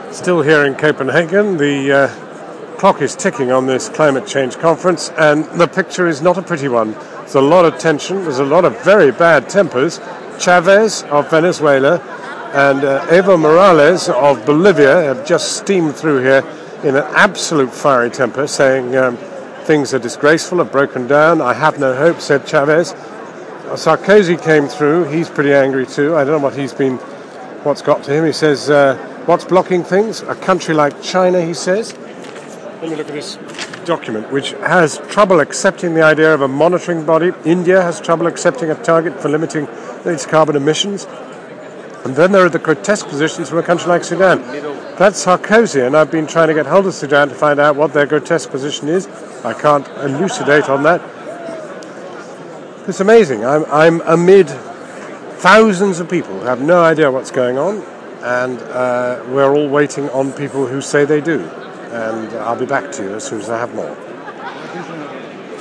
Still here in Copenhagen, the clock is ticking on this climate change conference, and the picture is not a pretty one. There's a lot of tension, there's a lot of very bad tempers. Chavez of Venezuela and Evo Morales of Bolivia have just steamed through here in an absolute fiery temper, saying things are disgraceful, have broken down. I have no hope, said Chavez. Sarkozy came through, he's pretty angry too. I don't know what's got to him. He says, what's blocking things? A country like China, he says. Let me look at this document, which has trouble accepting the idea of a monitoring body. India has trouble accepting a target for limiting its carbon emissions. And then there are the grotesque positions from a country like Sudan. That's Sarkozy, and I've been trying to get hold of Sudan to find out what their grotesque position is. I can't elucidate on that. It's amazing. I'm amid thousands of people who have no idea what's going on, and we're all waiting on people who say they do. And I'll be back to you as soon as I have more.